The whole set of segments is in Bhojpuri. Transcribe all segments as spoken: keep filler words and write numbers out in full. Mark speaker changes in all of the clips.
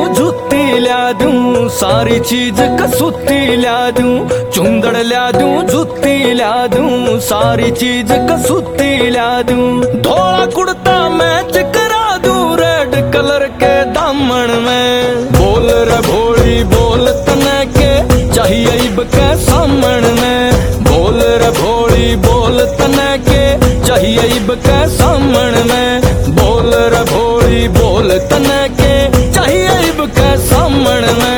Speaker 1: जुत्ती ल्या दूं, सारी चीज कसूती ल्या दूं, चुंदड़ ल्या दूं, जुत्ती ल्या दूं, सारी चीज कसूती ल्या दूं। धोला कुर्ता मैच करा दूं रेड कलर के दामन में। बोल रे भोली बोल तने के चाहिए इब के सामन में। बोल रे भोली बोल तने के चाहिए इब के सामन में। बोल रे भोली बोल तने के चाहिए इब के सामन में।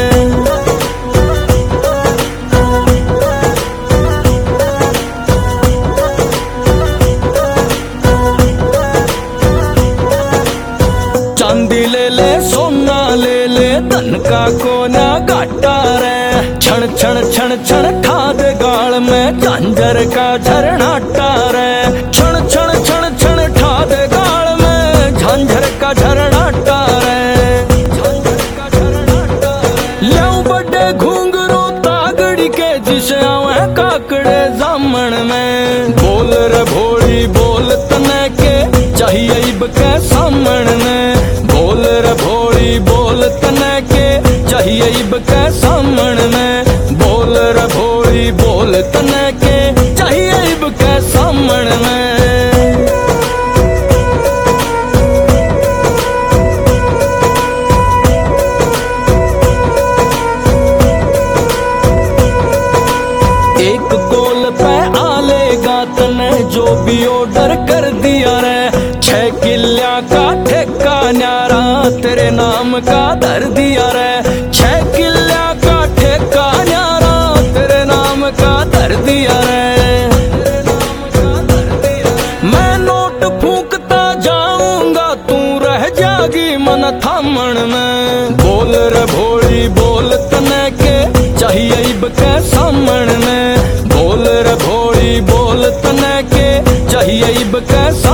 Speaker 1: चांदी ले ले सोना ले ले धन का कोना घाटा रे। क्षण क्षण क्षण क्षण ठाद गाल में झांझर का झरनाटा रे। क्षण क्षण क्षण क्षण ठाद गाल में झांझर का झरनाटा रे। झांझर का झरनाटा ल्याऊ बड़े घुंघरू तागड़ी के जिसे आवे काकड़े जामन में। बोल रे भोली बोल तने के चाहिए इब के सामन में। बोल रे भोली बोल तने के चाहिए इब के सामन में। बोल रे भोली बोल तने के चाहिए इब के सामन में। एक कॉल पे आलेगा तने जो भी ऑर्डर कर दिया रे। छह किल्ल्या का ठेका न्यारा तेरे नाम का धर दिया रे। छह किल्ल्या का ठेका न्यारा तेरे नाम का धर दिया रे। मैं नोट फूंकता जाऊंगा तू रह जागी मन थामन में। बोल रे भोली बोल तने के चाहिए इब के सामन में। बोल रे भोली बोल तने के चाहिए इब के